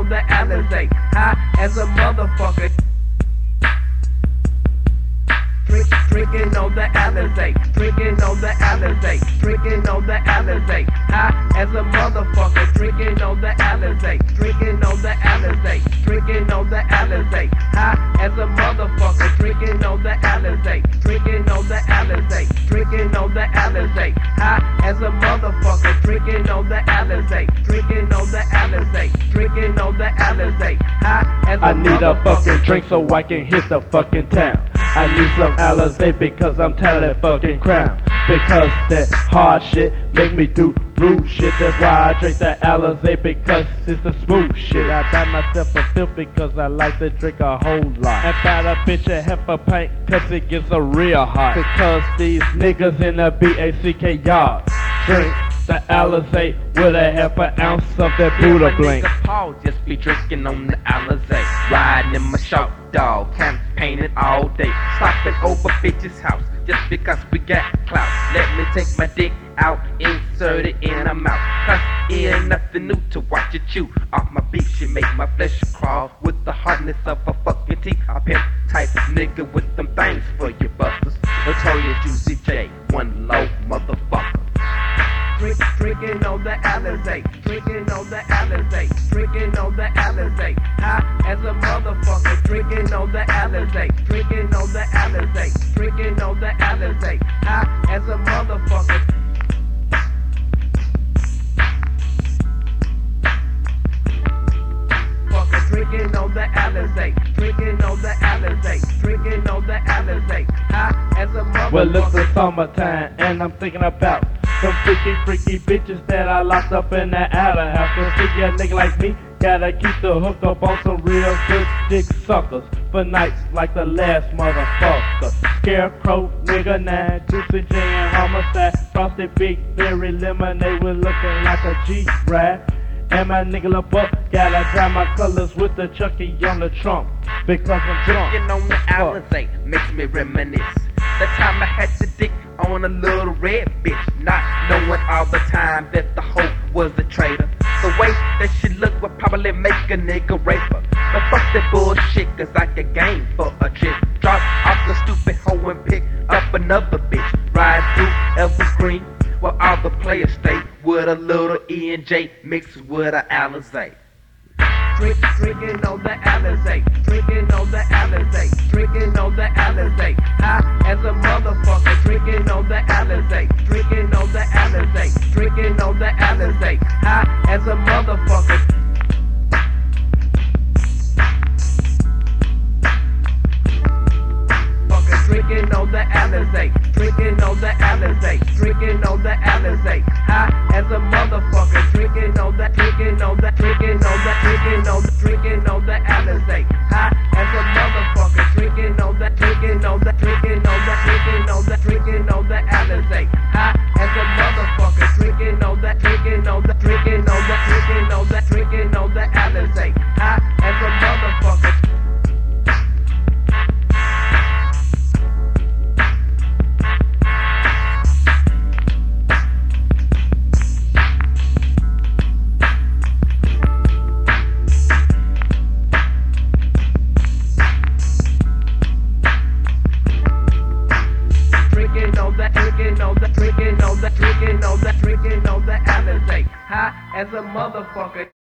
the Alizé, high as a motherfucker. Drinking on the Alizé, drinking on the Alizé, drinking on the Alizé, high as a motherfucker. Drinking on the Alizé, drinking on the Alizé, drinking on the Alizé, high as a motherfucker. Drinking on the Alizé, drinking on the Alizé, drinking on the Alizé, high as a motherfucker. Drinking on the Alizé, drinking on the Alizé, drinking on the Alizé, high as a motherfucker. I need a fucking drink so I can hit the fucking town. I need some Alizé because I'm tired of that fucking crown. Because that hard shit make me do rude shit. That's why I drink that Alizé, because it's the smooth shit. I buy myself a fifth because I like to drink a whole lot. And buy a bitch a half a pint cause it gets a real hot. Because these niggas in the BACK yard drink the Alizé with a half an ounce of that Buddha Blink. Nigga Paul just be drinking on the Alizé, riding in my short dog, campaigning all day, stopping over bitches' house just because we got clout. Let me take my dick out, insert it in her mouth, cause it ain't nothing new to watch it chew off my beat. She make my flesh crawl with the hardness of her fucking teeth. A pimp type nigga with them things for you busters. Notorious Juicy J, one low motherfucker. Drinking on the Alizé, drinking on the Alizé, drinking on the Alizé, high as a motherfucker. Drinking on the Alizé, drinking on the Alizé, drinking on the Alizé, high as a motherfucker. Drinking on the Alizé, drinking on the Alizé, drinking on the Alizé, high as a motherfucker. Well, it's the summertime and I'm thinking about some freaky bitches that I locked up in the alley house. So see a nigga like me gotta keep the hook up on some real good dick suckers for nights like the last motherfucker. Scarecrow, nigga 9, Juicy J and Homicide, Frosted Big Berry Lemonade was looking like a G-Ride. And my nigga Lil Buck gotta dry my colors with the Chucky on the trunk because I'm drunk. Drinking on the Alizé makes me reminisce the time I had the dick on a little red bitch, not knowing all the time that the hoe was a traitor. The way that she looked would probably make a nigga rape her. But fuck that bullshit, cause I get game for a chick. Drop off the stupid hoe and pick up another bitch. Ride through Evergreen where all the players stay with a little E&J mixed with a Alizé. Drinking on the Alizé, drinking on the Alizé, drinking on the Alizé, high as a motherfucker. Drinking on the Alizé, drinking on the Alizé, drinking on the Alizé, high as a motherfucker. Drinking on the Alizé, drinking on the Alizé, drinking on the Alizé, high as a motherfucker. Drinking on the, drinking on the, drinking on the, drinking on the, drinking on the Alizé, high as a motherfucker. Drinking on the, drinking on the, drinking on the, drinking on the, drinking on the Alizé, high as a motherfucker. Drinking on the, drinking on the, drinking on the, drinking on the, drinking on the Alizé, high as a motherfucker. Drinking on the, drinking on the, drinking on the, drinking on the Alizé, high as a motherfucker.